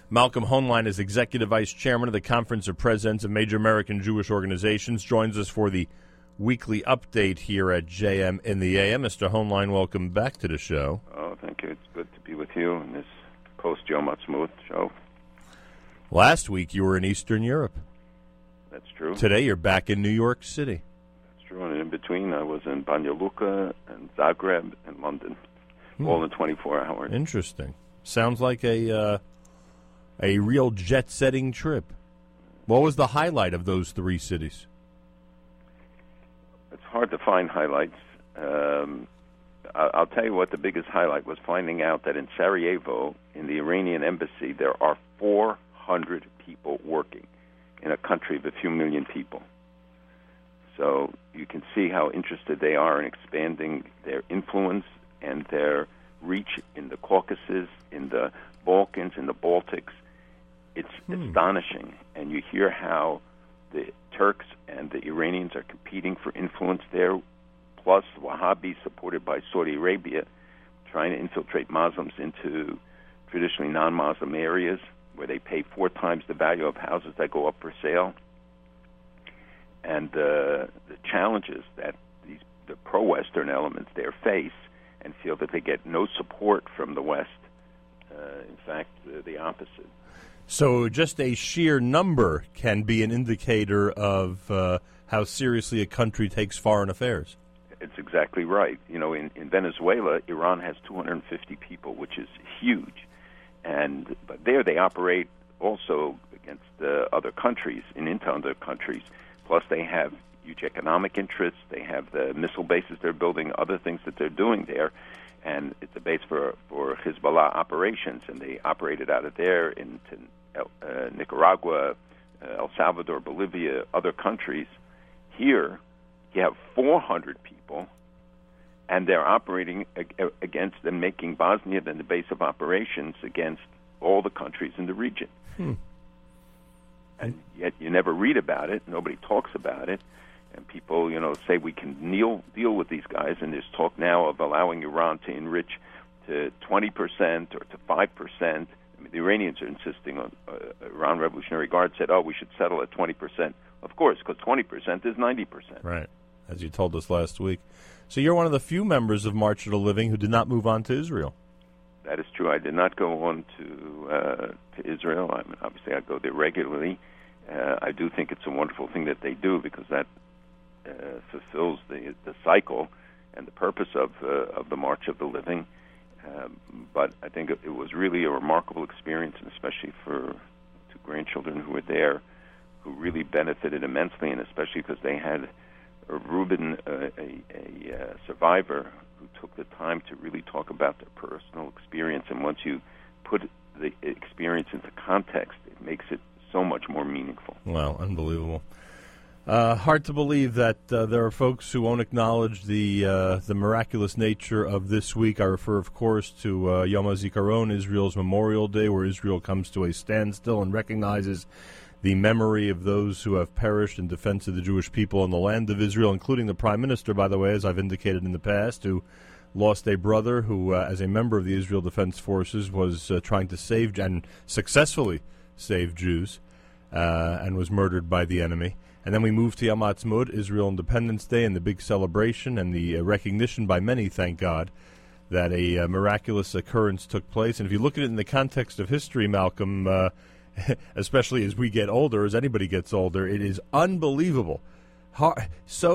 Malcolm Hoenlein is Executive Vice Chairman of the Conference of Presidents of Major American Jewish Organizations, joins us for the weekly update here at JM in the AM. Mr. Hoenlein, welcome back to the show. Oh, thank you. It's good to be with you in this post-Yom Ha'atzmaut show. Last week you were in Eastern Europe. That's true. Today you're back in New York City. That's true. And in between I was in Banja Luka and Zagreb and London, all in 24 hours. Interesting. Sounds like a real jet-setting trip. What was the highlight of those three cities? It's hard to find highlights. I'll tell you what the biggest highlight was, finding out that in Sarajevo, in the Iranian embassy, there are 400 people working in a country of a few million people. So you can see how interested they are in expanding their influence and their reach in the Caucasus, in the Balkans, in the Baltics. It's astonishing. And you hear how the Turks and the Iranians are competing for influence there, plus Wahhabis supported by Saudi Arabia trying to infiltrate Muslims into traditionally non-Muslim areas where they pay 4 times the value of houses that go up for sale. And the challenges that the pro-Western elements there face and feel that they get no support from the West. In fact, the opposite. So just a sheer number can be an indicator of how seriously a country takes foreign affairs. It's exactly right. You know, in Venezuela, Iran has 250 people, which is huge. But there they operate also against other countries and into other countries. Plus they have huge economic interests. They have the missile bases they're building, other things that they're doing there. And it's a base for Hezbollah operations, and they operated out of there into Nicaragua, El Salvador, Bolivia, other countries. Here, you have 400 people, and they're operating against and making Bosnia then the base of operations against all the countries in the region. And yet you never read about it. Nobody talks about it. And people, say we can deal with these guys, and there's talk now of allowing Iran to enrich to 20% or to 5%. I mean, the Iranians are insisting on, Iran Revolutionary Guard said, we should settle at 20%. Of course, because 20% is 90%. Right, as you told us last week. So you're one of the few members of March of the Living who did not move on to Israel. That is true. I did not go on to Israel. I mean, obviously, I go there regularly. I do think it's a wonderful thing that they do, because that fulfills the cycle and the purpose of the March of the Living. But I think it was really a remarkable experience, and especially for 2 grandchildren who were there, who really benefited immensely, and especially because they had Reuben, a survivor, who took the time to really talk about their personal experience. And once you put the experience into context, it makes it so much more meaningful. Wow, unbelievable. Hard to believe that there are folks who won't acknowledge the miraculous nature of this week. I refer, of course, to Yom HaZikaron, Israel's Memorial Day, where Israel comes to a standstill and recognizes the memory of those who have perished in defense of the Jewish people in the land of Israel, including the Prime Minister, by the way, as I've indicated in the past, who lost a brother who, as a member of the Israel Defense Forces, was trying to save and successfully save Jews and was murdered by the enemy. And then we move to Yom Ha'atzmaut, Israel Independence Day, and the big celebration and the recognition by many, thank God, that a miraculous occurrence took place. And if you look at it in the context of history, Malcolm, especially as we get older, as anybody gets older, it is unbelievable. By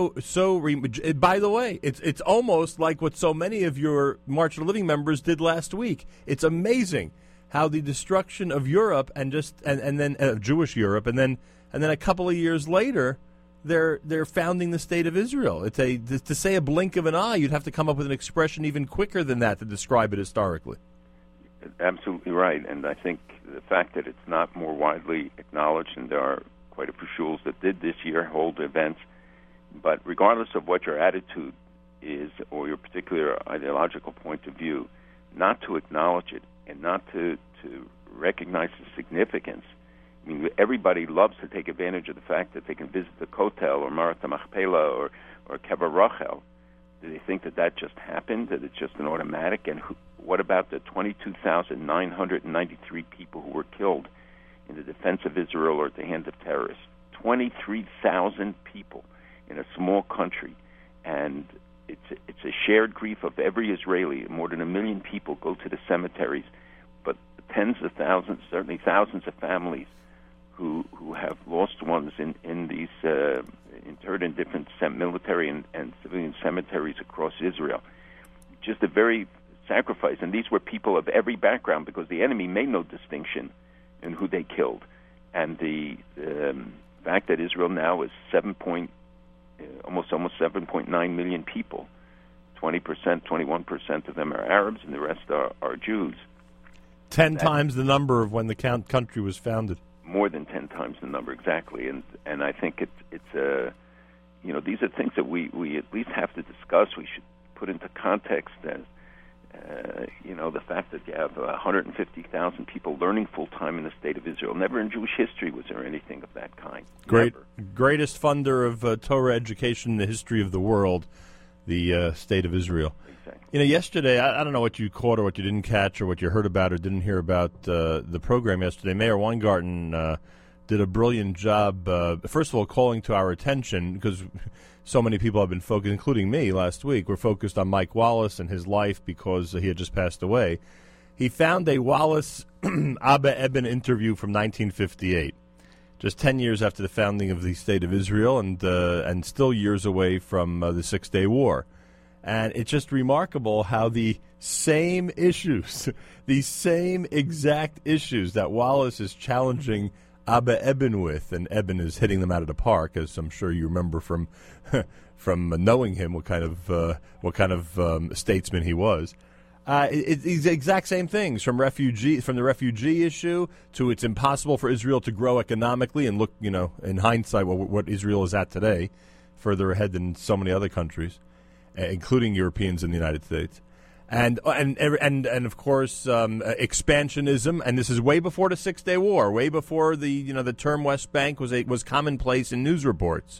the way, it's almost like what so many of your March of the Living members did last week. It's amazing how the destruction of Europe and then Jewish Europe, and then a couple of years later, they're founding the state of Israel. To say a blink of an eye, you'd have to come up with an expression even quicker than that to describe it historically. Absolutely right, and I think the fact that it's not more widely acknowledged, and there are quite a few shuls that did this year hold events, but regardless of what your attitude is or your particular ideological point of view, not to acknowledge it and not to recognize the significance. I mean, everybody loves to take advantage of the fact that they can visit the Kotel or Marat HaMachpelah or Kever Rachel. Do they think that just happened, that it's just an automatic? And what about the 22,993 people who were killed killed in the defense of Israel or at the hands of terrorists. 23,000 people in a small country, and it's a shared grief of every Israeli. More than 1 million people go to the cemeteries, but tens of thousands, certainly thousands of families who have lost ones in these interred in different military and civilian cemeteries across Israel. Just a very sacrifice, and these were people of every background because the enemy made no distinction in who they killed, and the fact that Israel now is almost 7.9 million people, 21% of them are Arabs, and the rest are Jews. 10 times the number of when the country was founded. More than 10 times the number, exactly. And I think it's these are things that we at least have to discuss. We should put into context as the fact that you have 150,000 people learning full time in the state of Israel. Never in Jewish history was there anything of that kind. Greatest funder of Torah education in the history of the world, the state of Israel. Exactly. Yesterday, I don't know what you caught or what you didn't catch or what you heard about or didn't hear about the program yesterday. Mayor Weingarten did a brilliant job, first of all, calling to our attention, because so many people have been focused, including me last week, were focused on Mike Wallace and his life because he had just passed away. He found a Wallace Abba Eban interview from 1958, just 10 years after the founding of the State of Israel and still years away from the Six-Day War. And it's just remarkable how the same issues, the same exact issues that Wallace is challenging Abba Eban with, and Eban is hitting them out of the park, as I'm sure you remember from knowing him, what kind of statesman he was. It's the exact same things, from the refugee issue to it's impossible for Israel to grow economically, and look, in hindsight, what Israel is at today, further ahead than so many other countries, including Europeans in the United States. And of course, expansionism, and this is way before the Six-Day War, way before the term West Bank was commonplace in news reports.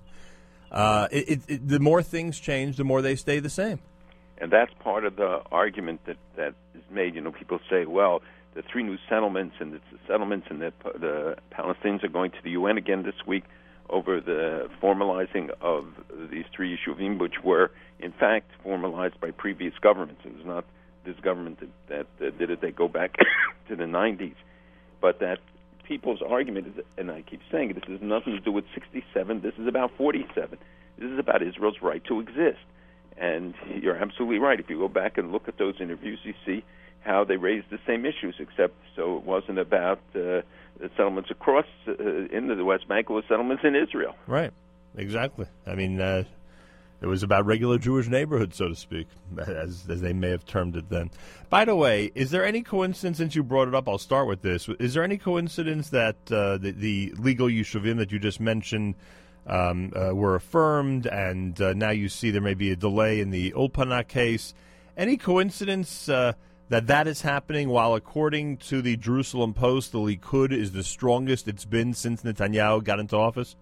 The more things change, the more they stay the same. And that's part of the argument that is made. People say, well, the 3 new settlements, and it's the settlements, and the Palestinians are going to the UN again this week over the formalizing of these 3 yeshuvim, which were, in fact, formalized by previous governments. It was not this government that did it. They go back to the 90s. But that people's argument is, and I keep saying it, this has nothing to do with 67. This is about 47. This is about Israel's right to exist. And you're absolutely right. If you go back and look at those interviews, you see how they raised the same issues, except so it wasn't about the settlements across into the West Bank, it was settlements in Israel. Right, exactly. I mean, it was about regular Jewish neighborhoods, so to speak, as they may have termed it then. By the way, is there any coincidence, since you brought it up, I'll start with this, is there any coincidence that the legal yeshuvim that you just mentioned were affirmed, and now you see there may be a delay in the Ulpana case? Any coincidence that is happening while, according to the Jerusalem Post, the Likud is the strongest it's been since Netanyahu got into office?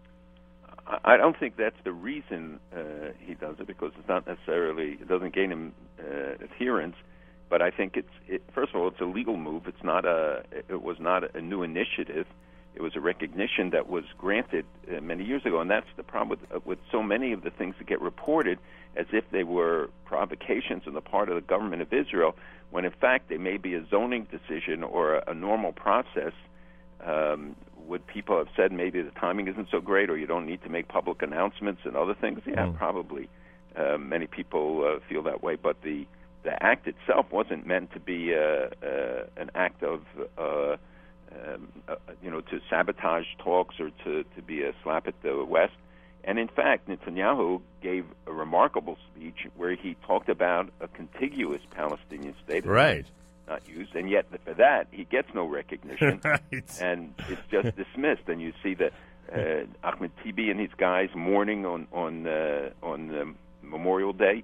I don't think that's the reason he does it, because it's not necessarily, it doesn't gain him adherence. But I think first of all, it's a legal move. It was not a new initiative. It was a recognition that was granted many years ago, and that's the problem with so many of the things that get reported as if they were provocations on the part of the government of Israel, when in fact they may be a zoning decision or a normal process. Would people have said maybe the timing isn't so great, or you don't need to make public announcements and other things? Yeah, probably. Many people feel that way, but the act itself wasn't meant to be an act of to sabotage talks or to be a slap at the West. And in fact, Netanyahu gave a remarkable speech where he talked about a contiguous Palestinian state. Right. Not used, and yet for that he gets no recognition, right. And it's just dismissed. And you see that Ahmed Tibi and his guys mourning on Memorial Day,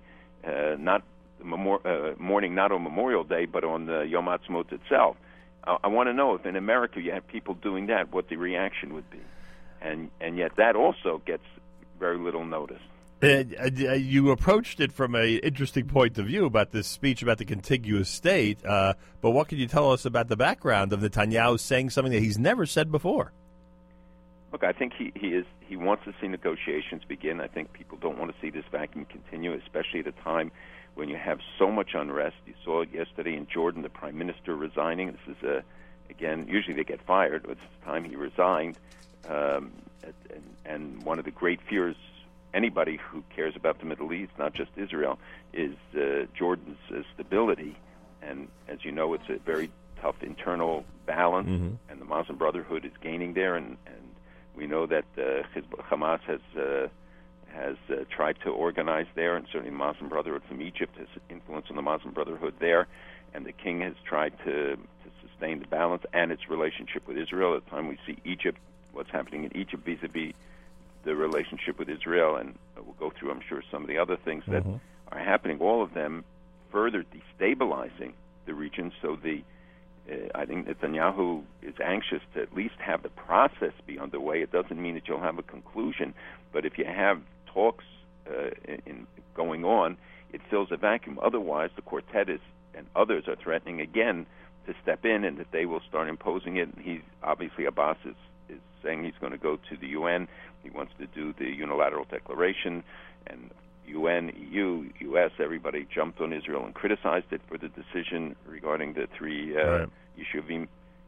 mourning not on Memorial Day, but on Yom Ha'atzmaut itself. I want to know if in America you have people doing that, what the reaction would be, and yet that also gets very little notice. You approached it from an interesting point of view about this speech about the contiguous state, but what can you tell us about the background of Netanyahu saying something that he's never said before? Look, I think he wants to see negotiations begin. I think people don't want to see this vacuum continue, especially at a time when you have so much unrest. You saw it yesterday in Jordan, the prime minister resigning. This is, again, usually they get fired, but this time he resigned. And one of the great fears anybody who cares about the Middle East, not just Israel, is Jordan's stability. And as you know, it's a very tough internal balance, and the Muslim Brotherhood is gaining there. And we know that Hamas has tried to organize there, and certainly the Muslim Brotherhood from Egypt has influence on the Muslim Brotherhood there. And the king has tried to sustain the balance and its relationship with Israel. At the time we see Egypt, what's happening in Egypt vis-a-vis the relationship with Israel, and we'll go through, I'm sure, some of the other things that are happening, all of them further destabilizing the region. So I think Netanyahu is anxious to at least have the process be underway. It doesn't mean that you'll have a conclusion, but if you have talks going on, it fills a vacuum. Otherwise, the quartet and others are threatening again to step in, and that they will start imposing it. Obviously, Abbas is saying he's going to go to the UN. He wants to do the unilateral declaration, and UN, EU, US, everybody jumped on Israel and criticized it for the decision regarding the three Yeshuvim.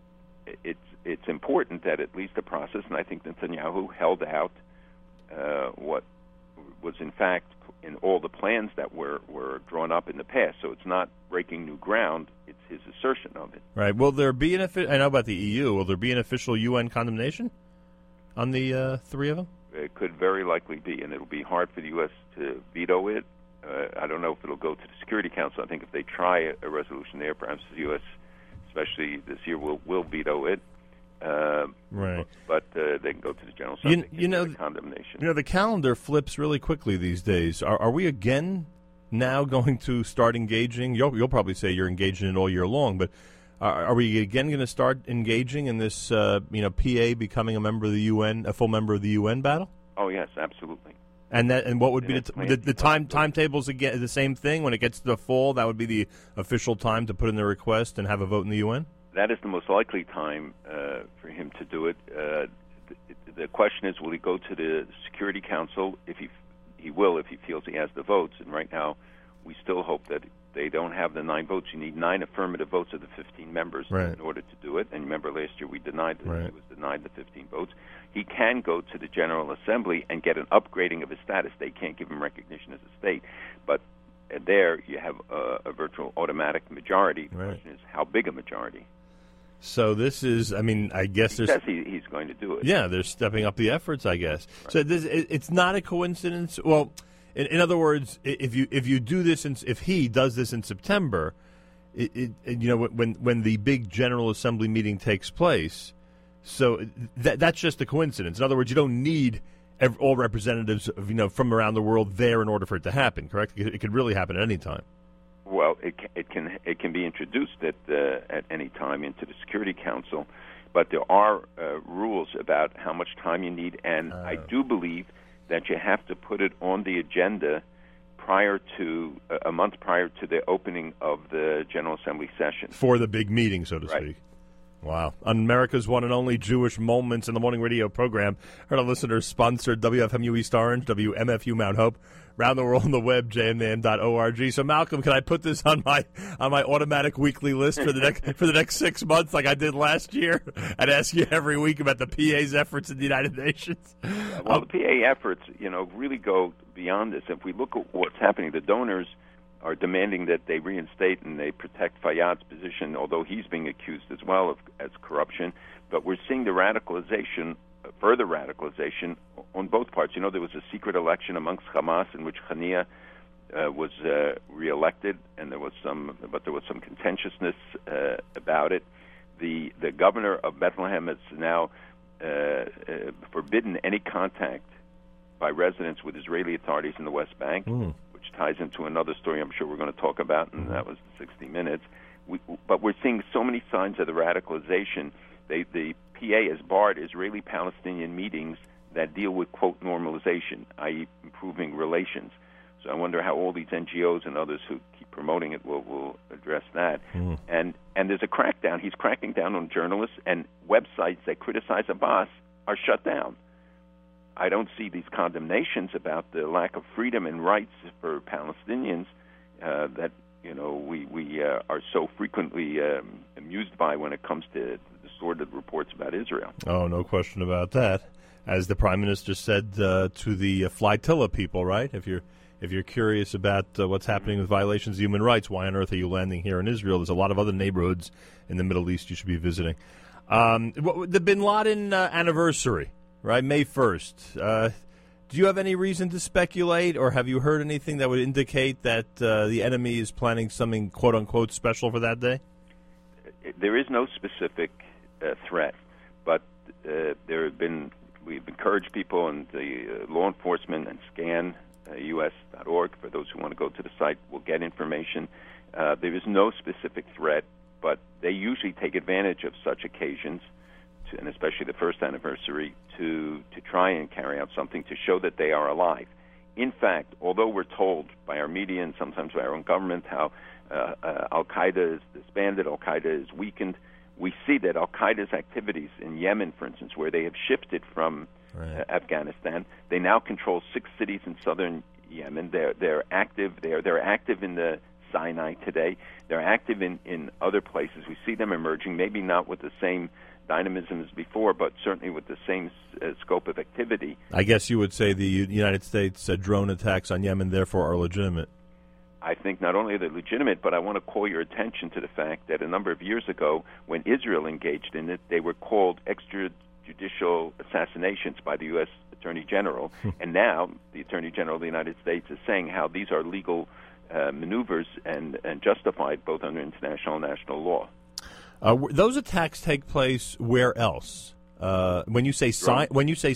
It's important that at least the process, and I think Netanyahu held out what was in fact in all the plans that were drawn up in the past. So it's not breaking new ground, it's his assertion of it. Right. Will there be I know about the EU, will there be an official UN condemnation on the three of them? It could very likely be, and it'll be hard for the U.S. to veto it. I don't know if it'll go to the Security Council. I think if they try a resolution there, perhaps the U.S., especially this year, will veto it. Right. But they can go to the General Assembly and condemnation. You know, the calendar flips really quickly these days. Are we again now going to start engaging? You'll probably say you're engaging it all year long, but are we again going to start engaging in this, PA becoming a member of the UN, a full member of the UN battle? Oh yes, absolutely. And what would be the timetables again? The same thing when it gets to the fall. That would be the official time to put in the request and have a vote in the UN. That is the most likely time for him to do it. The question is, will he go to the Security Council? If he will, if he feels he has the votes. And right now, we still hope that they don't have the 9 votes. You need 9 affirmative votes of the 15 members in order to do it. And remember, last year we denied he was denied the 15 votes. He can go to the General Assembly and get an upgrading of his status. They can't give him recognition as a state, but there you have a virtual automatic majority. The question is, how big a majority? So this is, I guess he says he's going to do it. Yeah, they're stepping up the efforts, I guess. Right. So it's not a coincidence. Well, in other words, if you do this, if he does this in September, when the big General Assembly meeting takes place, so that's just a coincidence. In other words, you don't need all representatives from around the world there in order for it to happen. Correct? It could really happen at any time. Well, it can be introduced at any time into the Security Council, but there are rules about how much time you need, and I do believe that you have to put it on the agenda a month prior to the opening of the General Assembly session. For the big meeting, so to speak. Wow. On America's one and only Jewish Moments in the Morning radio program, heard on listeners sponsored WFMU East Orange, WMFU Mount Hope, around the world on the web, jmn.org. So, Malcolm, can I put this on my automatic weekly list for the next 6 months, like I did last year, and ask you every week about the PA's efforts in the United Nations? Well, the PA efforts, really go beyond this. If we look at what's happening, the donors are demanding that they reinstate and they protect Fayyad's position, although he's being accused as well as corruption. But we're seeing the radicalization, further radicalization, on both parts. There was a secret election amongst Hamas in which Hania was reelected, and there was some contentiousness about it. The governor of Bethlehem has now forbidden any contact by residents with Israeli authorities in the West Bank. Which ties into another story I'm sure we're going to talk about, and that was 60 Minutes. But we're seeing so many signs of the radicalization. The PA has barred Israeli-Palestinian meetings that deal with, quote, normalization, i.e. improving relations. So I wonder how all these NGOs and others who keep promoting it will address that. And there's a crackdown. He's cracking down on journalists, and websites that criticize Abbas are shut down. I don't see these condemnations about the lack of freedom and rights for Palestinians that we are so frequently amused by when it comes to the sordid reports about Israel. Oh, no question about that. As the Prime Minister said to the flotilla people, right? If you're curious about what's happening with violations of human rights, why on earth are you landing here in Israel? There's a lot of other neighborhoods in the Middle East you should be visiting. The Bin Laden anniversary, right, May 1st. Do you have any reason to speculate, or have you heard anything that would indicate that the enemy is planning something, quote-unquote, special for that day? There is no specific threat, but we've encouraged people and the law enforcement and scan us.org. For those who want to go to the site, will get information. There is no specific threat, but they usually take advantage of such occasions, and especially the first anniversary, to try and carry out something to show that they are alive. In fact, although we're told by our media and sometimes by our own government how Al-Qaeda is disbanded, Al-Qaeda is weakened, we see that Al-Qaeda's activities in Yemen, for instance, where they have shifted from Afghanistan, they now control 6 cities in southern Yemen. They're active. They're active in the Sinai today. They're active in other places. We see them emerging, maybe not with the same dynamism as before, but certainly with the same scope of activity. I guess you would say the United States drone attacks on Yemen, therefore, are legitimate. I think not only are they legitimate, but I want to call your attention to the fact that a number of years ago, when Israel engaged in it, they were called extrajudicial assassinations by the U.S. Attorney General. And now the Attorney General of the United States is saying how these are legal maneuvers and justified both under international and national law. Those attacks take place where else? When you say Sinai,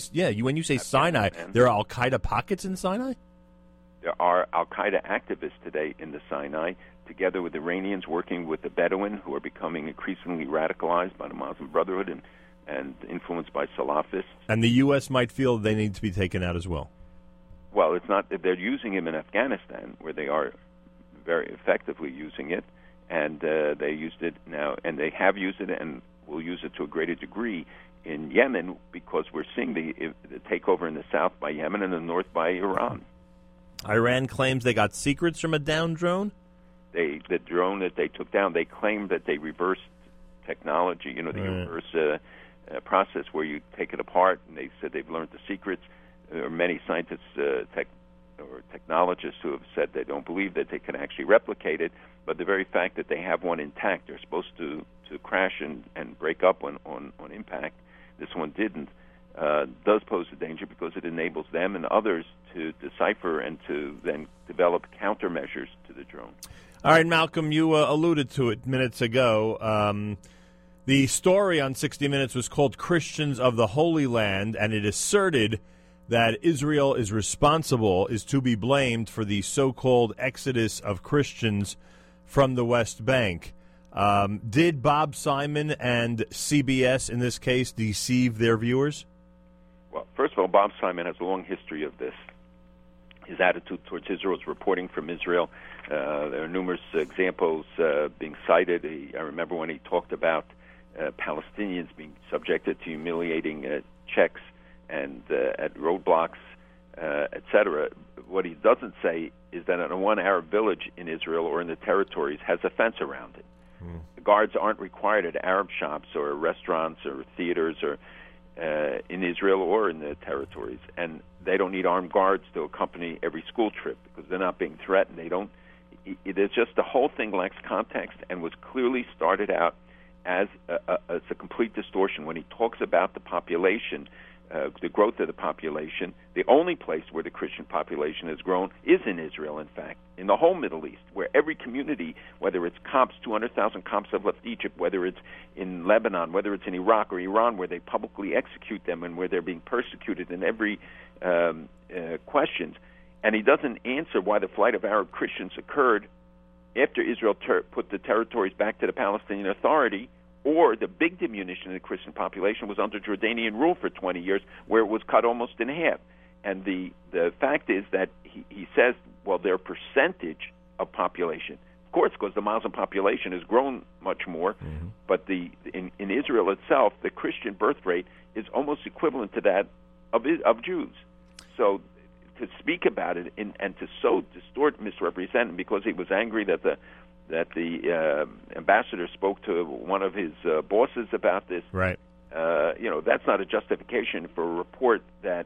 there are Al Qaeda pockets in Sinai. There are Al Qaeda activists today in the Sinai, together with Iranians working with the Bedouin, who are becoming increasingly radicalized by the Muslim Brotherhood and influenced by Salafists. And the U.S. might feel they need to be taken out as well. Well, it's not. They're using him in Afghanistan, where they are very effectively using it. And they used it now, and they have used it and will use it to a greater degree in Yemen, because we're seeing the takeover in the south by Yemen and the north by Iran. Iran claims they got secrets from a downed drone? The drone that they took down, they claimed that they reversed technology, the reverse process where you take it apart, and they said they've learned the secrets. There are many scientists or technologists who have said they don't believe that they can actually replicate it, but the very fact that they have one intact, they're supposed to crash and break up on impact. This one didn't. Does pose a danger because it enables them and others to decipher and to then develop countermeasures to the drone. All right, Malcolm, you alluded to it minutes ago. The story on 60 Minutes was called Christians of the Holy Land, and it asserted that Israel is to be blamed for the so-called exodus of Christians from the West Bank. Did Bob Simon and CBS, in this case, deceive their viewers? Well, first of all, Bob Simon has a long history of this. His attitude towards Israel is reporting from Israel. There are numerous examples being cited. I remember when he talked about Palestinians being subjected to humiliating checks and at roadblocks, etc. What he doesn't say is that one Arab village in Israel or in the territories has a fence around it. The guards aren't required at Arab shops or restaurants or theaters or in Israel or in the territories, and they don't need armed guards to accompany every school trip because they're not being threatened. There's just the whole thing lacks context and was clearly started out as a complete distortion. When he talks about the population, the growth of the population, the only place where the Christian population has grown is in Israel, in fact, in the whole Middle East, where every community, whether it's Copts, 200,000 Copts have left Egypt, whether it's in Lebanon, whether it's in Iraq or Iran, where they publicly execute them and where they're being persecuted in every questions. And he doesn't answer why the flight of Arab Christians occurred after Israel put the territories back to the Palestinian Authority, or the big diminution in the Christian population was under Jordanian rule for 20 years, where it was cut almost in half. And the fact is that he says, well, their percentage of population, of course, because the Muslim population has grown much more, but in Israel itself, the Christian birth rate is almost equivalent to that of Jews. So to speak about it and to so distort, misrepresent, because he was angry that the ambassador spoke to one of his bosses about this. Right. That's not a justification for a report that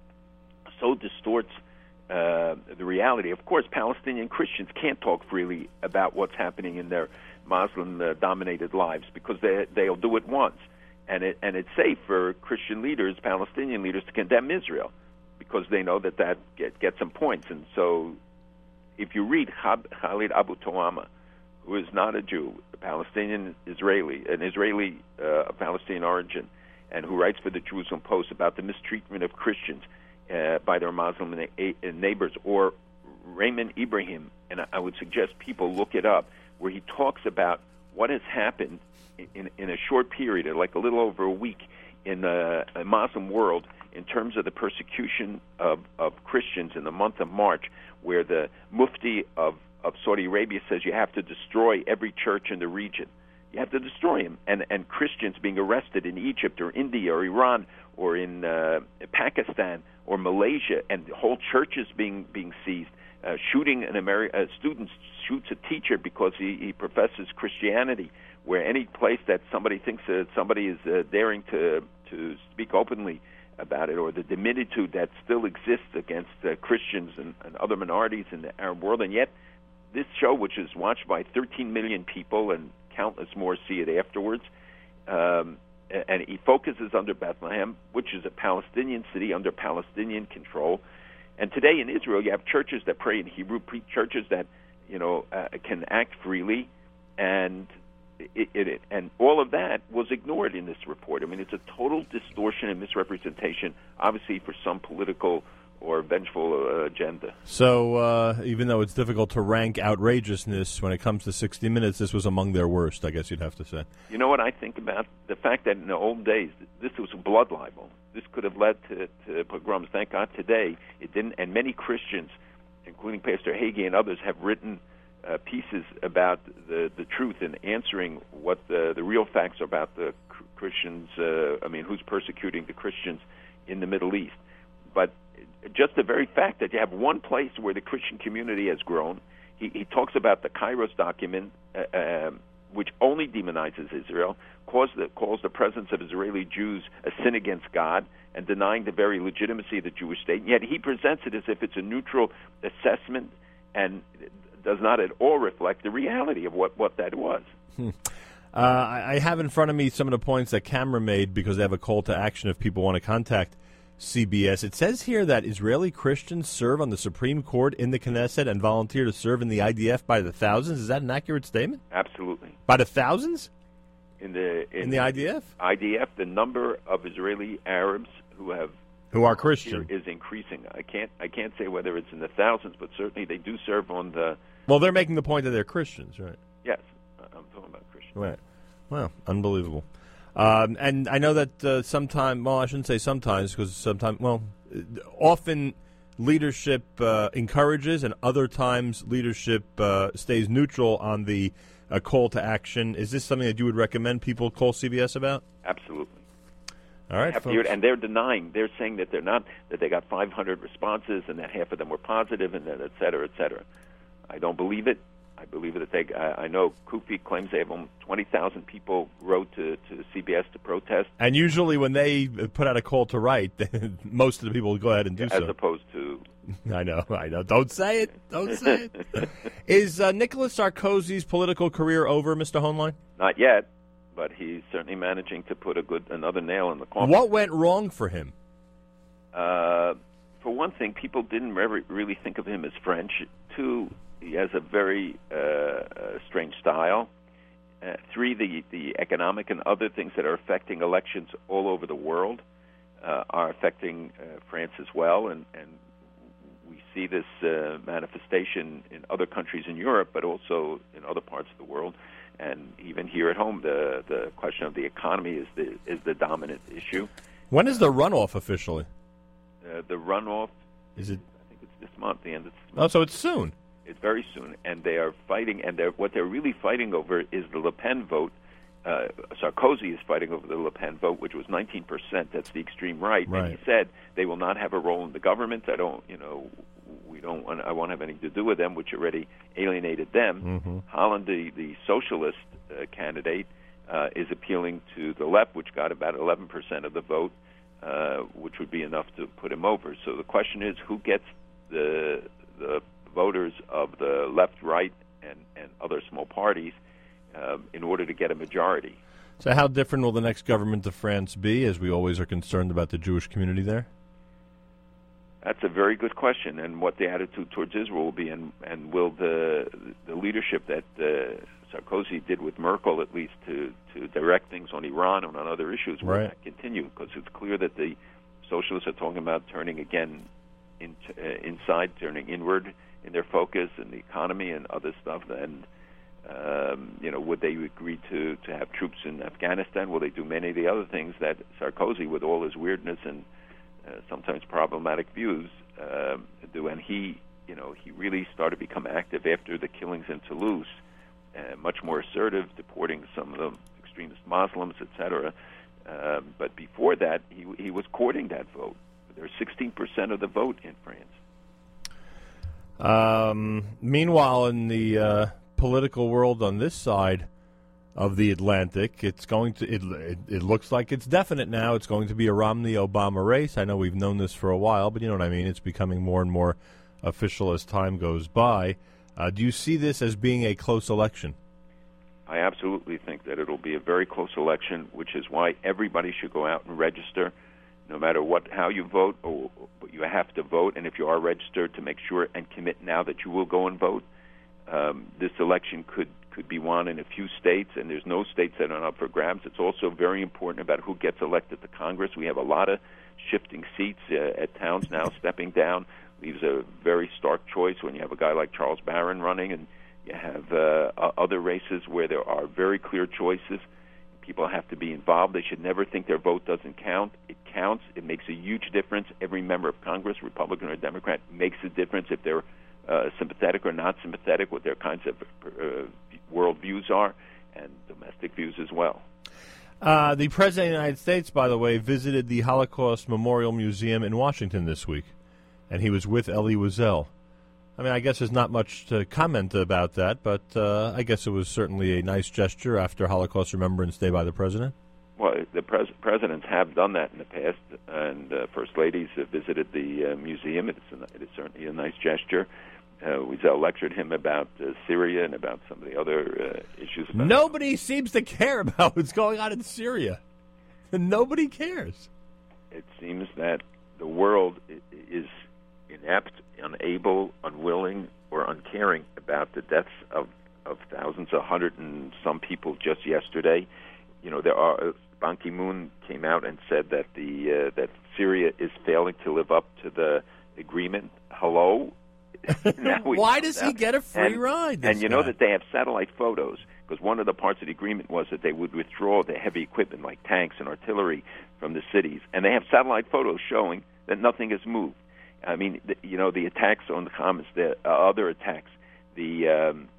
so distorts the reality. Of course, Palestinian Christians can't talk freely about what's happening in their Muslim-dominated lives because they'll do it once, and it's safe for Christian leaders, Palestinian leaders, to condemn Israel because they know that gets some points. And so, if you read Khalid Abu Tawama, who is not a Jew, a Palestinian Israeli, an Israeli of Palestinian origin, and who writes for the Jerusalem Post about the mistreatment of Christians by their Muslim neighbors, or Raymond Ibrahim, and I would suggest people look it up, where he talks about what has happened in a short period, like a little over a week, in the Muslim world in terms of the persecution of Christians in the month of March, where the Mufti of Saudi Arabia says you have to destroy every church in the region. You have to destroy them. And Christians being arrested in Egypt or India or Iran or in Pakistan or Malaysia, and whole churches being seized. Shooting a student shoots a teacher because he professes Christianity, where any place that somebody thinks that somebody is daring to speak openly about it, or the diminutive that still exists against Christians and other minorities in the Arab world. And yet this show, which is watched by 13 million people and countless more see it afterwards, and he focuses under Bethlehem, which is a Palestinian city under Palestinian control. And today in Israel, you have churches that pray in Hebrew, churches that can act freely, and and all of that was ignored in this report. I mean, it's a total distortion and misrepresentation, obviously for some political or vengeful agenda. So even though it's difficult to rank outrageousness when it comes to 60 Minutes, this was among their worst, I guess you'd have to say. You know what I think about the fact that in the old days, this was a blood libel. This could have led to pogroms. Thank God today it didn't, and many Christians, including Pastor Hagee and others, have written pieces about the truth and answering what the real facts are about the Christians, who's persecuting the Christians in the Middle East. But just the very fact that you have one place where the Christian community has grown. He talks about the Kairos document, which only demonizes Israel, calls the presence of Israeli Jews a sin against God, and denying the very legitimacy of the Jewish state. And yet he presents it as if it's a neutral assessment and does not at all reflect the reality of what that was. I have in front of me some of the points that Camera made because they have a call to action if people want to contact CBS. It says here that Israeli Christians serve on the Supreme Court, in the Knesset, and volunteer to serve in the IDF by the thousands. Is that an accurate statement? Absolutely. By the thousands? In the IDF? IDF, the number of Israeli Arabs who are Christian is increasing. I can't say whether it's in the thousands, but certainly they do serve on the. Well, they're making the point that they're Christians, right? Yes, I'm talking about Christians. Right. Well, unbelievable. And I know that sometimes, well, I shouldn't say sometimes, because sometimes, well, often leadership encourages, and other times leadership stays neutral on the call to action. Is this something that you would recommend people call CBS about? Absolutely. All right, folks. And they're denying. They're saying that they're not. That they got 500 responses, and that half of them were positive, and that et cetera, et cetera. I don't believe it. I believe that I know Kufi claims they have 20,000 people wrote to CBS to protest. And usually when they put out a call to write, most of the people will go ahead and do so. As opposed to... I know. Don't say it. Don't say it. Is Nicolas Sarkozy's political career over, Mr. Hoenlein? Not yet, but he's certainly managing to put another nail in the coffin. What went wrong for him? For one thing, people didn't really think of him as French. Two, he has a very strange style. Three, the economic and other things that are affecting elections all over the world are affecting France as well, and we see this manifestation in other countries in Europe, but also in other parts of the world. And even here at home, the question of the economy is the dominant issue. When is the runoff officially? The runoff is it? I think it's this month. The end of this month. Oh, so it's soon. It's very soon, and they are fighting. And what they're really fighting over is the Le Pen vote. Sarkozy is fighting over the Le Pen vote, which was 19%. That's the extreme right. And he said they will not have a role in the government. I won't have anything to do with them, which already alienated them. Mm-hmm. Holland, the socialist candidate, is appealing to the left, which got about 11% of the vote, which would be enough to put him over. So the question is, who gets the voters of the left, right, and other small parties in order to get a majority? So how different will the next government of France be, as we always are concerned about the Jewish community there? That's a very good question, and what the attitude towards Israel will be, and will the leadership that Sarkozy did with Merkel, at least to direct things on Iran and on other issues, will that continue? Because it's clear that the socialists are talking about turning again inside, turning inward in their focus and the economy and other stuff. And would they agree to have troops in Afghanistan? Will they do many of the other things that Sarkozy, with all his weirdness and sometimes problematic views, do? And he really started to become active after the killings in Toulouse, much more assertive, deporting some of the extremist Muslims, etc. But before that, he was courting that vote. There's 16% of the vote in France. Meanwhile, in the political world on this side of the Atlantic, it's going to. It looks like it's definite now. It's going to be a Romney-Obama race. I know we've known this for a while, but you know what I mean. It's becoming more and more official as time goes by. Do you see this as being a close election? I absolutely think that it'll be a very close election, which is why everybody should go out and register, no matter how you vote, but you have to vote. And if you are registered, to make sure and commit now that you will go and vote. This election could be won in a few states, and there's no states that are up for grabs. It's also very important about who gets elected to Congress. We have a lot of shifting seats at towns now. Stepping down leaves a very stark choice when you have a guy like Charles Barron running, and you have other races where there are very clear choices. People have to be involved. They should never think their vote doesn't count. It counts. It makes a huge difference. Every member of Congress, Republican or Democrat, makes a difference if they're sympathetic or not sympathetic, what their kinds of world views are, and domestic views as well. The President of the United States, by the way, visited the Holocaust Memorial Museum in Washington this week, and he was with Elie Wiesel. I mean, I guess there's not much to comment about that, but I guess it was certainly a nice gesture after Holocaust Remembrance Day by the President. Well, the presidents have done that in the past, and First Ladies have visited the museum. It is certainly a nice gesture. Wiesel lectured him about Syria and about some of the other issues. Nobody seems to care about what's going on in Syria. Nobody cares. It seems that the world is inept, unable, unwilling, or uncaring about the deaths of thousands, 100 and some people just yesterday. Ban Ki-moon came out and said that that Syria is failing to live up to the agreement. Hello? Why does he get a free ride? And you know that they have satellite photos, because one of the parts of the agreement was that they would withdraw the heavy equipment like tanks and artillery from the cities. And they have satellite photos showing that nothing has moved. I mean, the attacks on the Hamas, the other attacks, and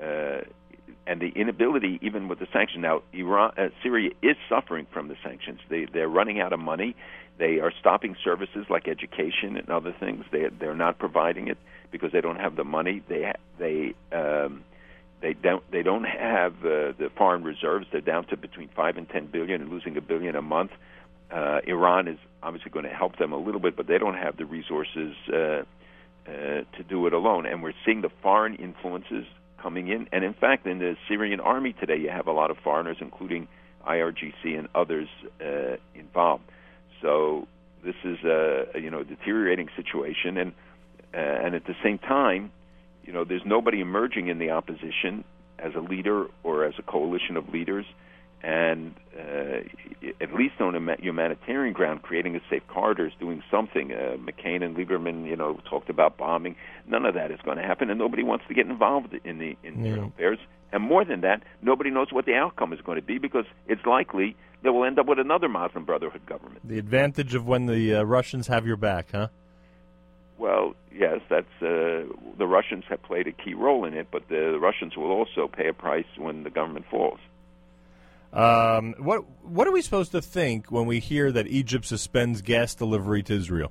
the inability, even with the sanctions. Now, Syria is suffering from the sanctions. They're running out of money. They are stopping services like education and other things. They're not providing it because they don't have the money. They don't have the foreign reserves. They're down to between 5 and 10 billion and losing $1 billion a month. Iran is obviously going to help them a little bit, but they don't have the resources to do it alone. And we're seeing the foreign influences coming in. And in fact, in the Syrian army today, you have a lot of foreigners, including IRGC and others involved. So this is a deteriorating situation, and at the same time, there's nobody emerging in the opposition as a leader or as a coalition of leaders, and at least on a humanitarian ground, creating a safe corridors, doing something. McCain and Lieberman, talked about bombing. None of that is going to happen, and nobody wants to get involved in the internal affairs. And more than that, nobody knows what the outcome is going to be because it's likely that we'll end up with another Muslim Brotherhood government. The advantage of when the Russians have your back, huh? Well, yes, that's the Russians have played a key role in it, but the Russians will also pay a price when the government falls. What are we supposed to think when we hear that Egypt suspends gas delivery to Israel?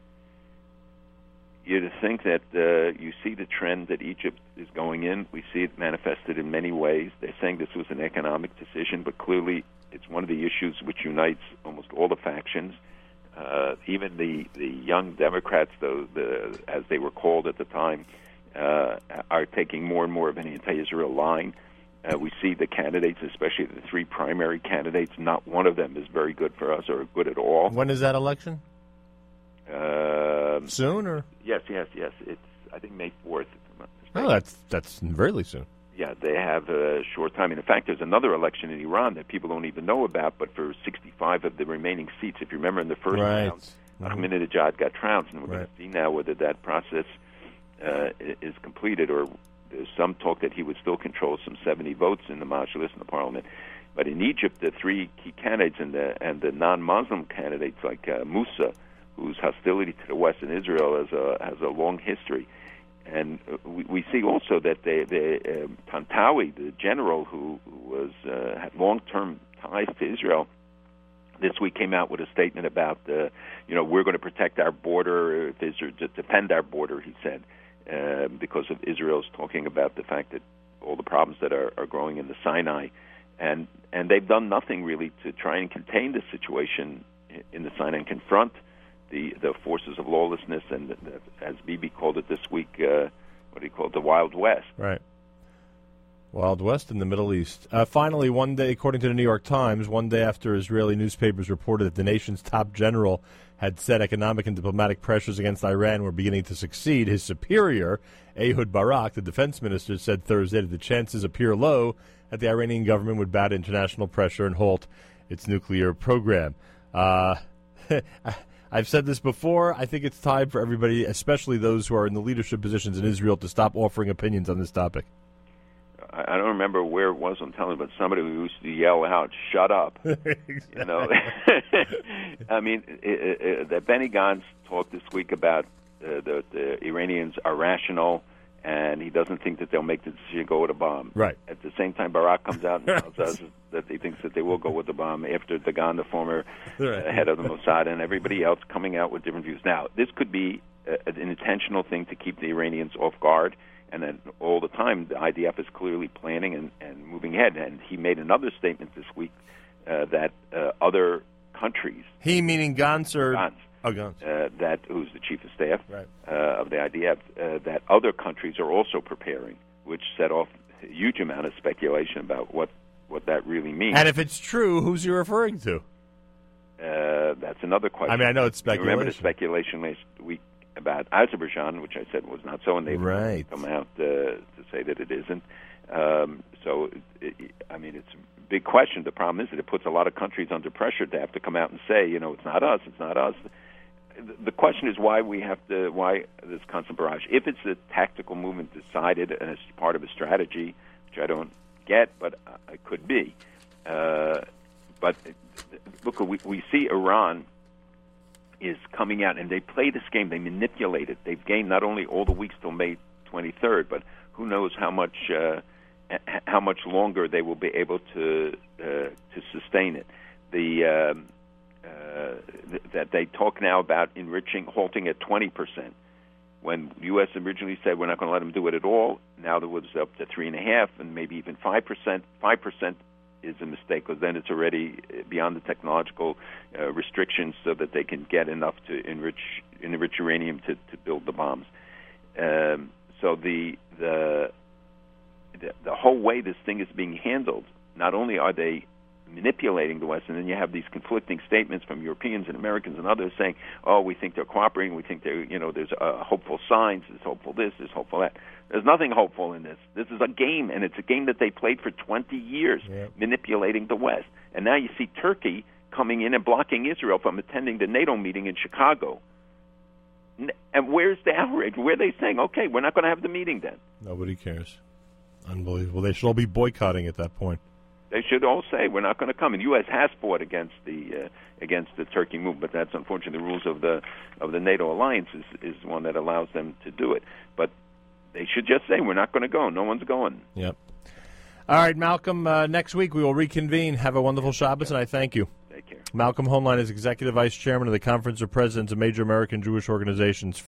You think that you see the trend that Egypt is going in. We see it manifested in many ways. They're saying this was an economic decision, but clearly it's one of the issues which unites almost all the factions. Even the young Democrats, as they were called at the time, are taking more and more of an anti-Israel line. We see the candidates, especially the three primary candidates, not one of them is very good for us or good at all. When is that election? Soon, or? Yes. It's, I think, May 4th. Oh, that's really soon. Yeah, they have a short time. And in fact, there's another election in Iran that people don't even know about, but for 65 of the remaining seats, if you remember in the first round, Ahmadinejad got trounced, and we're going to see now whether that process is completed, or there's some talk that he would still control some 70 votes in the Majlis, in the parliament. But in Egypt, the three key candidates and the non-Muslim candidates like Musa, whose hostility to the West and Israel has a long history. And we see also that Tantawi, the general who had long-term ties to Israel, this week came out with a statement about, we're going to protect our border, defend our border, he said, because of Israel's talking about the fact that all the problems that are growing in the Sinai. And they've done nothing really to try and contain the situation in the Sinai and confront the forces of lawlessness and, as Bibi called it this week, what he called the Wild West. Right. Wild West in the Middle East. Finally, one day, according to the New York Times, one day after Israeli newspapers reported that the nation's top general had said economic and diplomatic pressures against Iran were beginning to succeed, his superior, Ehud Barak, the defense minister, said Thursday that the chances appear low that the Iranian government would bow to international pressure and halt its nuclear program. I've said this before. I think it's time for everybody, especially those who are in the leadership positions in Israel, to stop offering opinions on this topic. I don't remember where it was on television, but somebody who used to yell out, "Shut up!" Exactly. I mean, the Benny Gantz talked this week about the Iranians are rational, and he doesn't think that they'll make the decision to go with a bomb. Right. At the same time, Barak comes out and tells us that he thinks that they will go with the bomb after Dagan, the former head of the Mossad, and everybody else coming out with different views. Now, this could be an intentional thing to keep the Iranians off guard, and then all the time the IDF is clearly planning and moving ahead. And he made another statement this week that other countries... He meaning Gantz or... Gantz. Oh, Gantz. That, who's the chief of staff right. Of the IDF, that other countries are also preparing, which set off a huge amount of speculation about what that really means. And if it's true, who's he referring to? That's another question. I mean, I know it's speculation. Remember the speculation last week about Azerbaijan, which I said was not so, and they've come out to say that it isn't. So, it's a big question. The problem is that it puts a lot of countries under pressure to have to come out and say, it's not us, it's not us. The question is why this constant barrage. If it's a tactical movement decided and it's part of a strategy, which I don't get, but it could be. But look, we see Iran is coming out, and they play this game. They manipulate it. They've gained not only all the weeks till May 23rd, but who knows how much longer they will be able to sustain it. That they talk now about halting at 20%. When the U.S. originally said we're not going to let them do it at all, now it was up to 3.5% and maybe even 5%. 5% is a mistake because then it's already beyond the technological restrictions, so that they can get enough to enrich uranium to build the bombs. So the whole way this thing is being handled, not only are they manipulating the West, and then you have these conflicting statements from Europeans and Americans and others saying, "Oh, we think they're cooperating. We think they're, there's hopeful signs. There's hopeful this. There's hopeful that." There's nothing hopeful in this. This is a game, and it's a game that they played for 20 years, manipulating the West. And now you see Turkey coming in and blocking Israel from attending the NATO meeting in Chicago. And where's the outrage? Where are they saying, "Okay, we're not going to have the meeting then"? Nobody cares. Unbelievable. They should all be boycotting at that point. They should all say we're not going to come. And the U.S. has fought against the Turkey move, but that's unfortunately the rules of the NATO alliance is one that allows them to do it. But they should just say we're not going to go. No one's going. Yep. All right, Malcolm. Next week we will reconvene. Have a wonderful Shabbos, and I thank you. Take care. Malcolm Hoenlein is Executive Vice Chairman of the Conference of Presidents of Major American Jewish Organizations.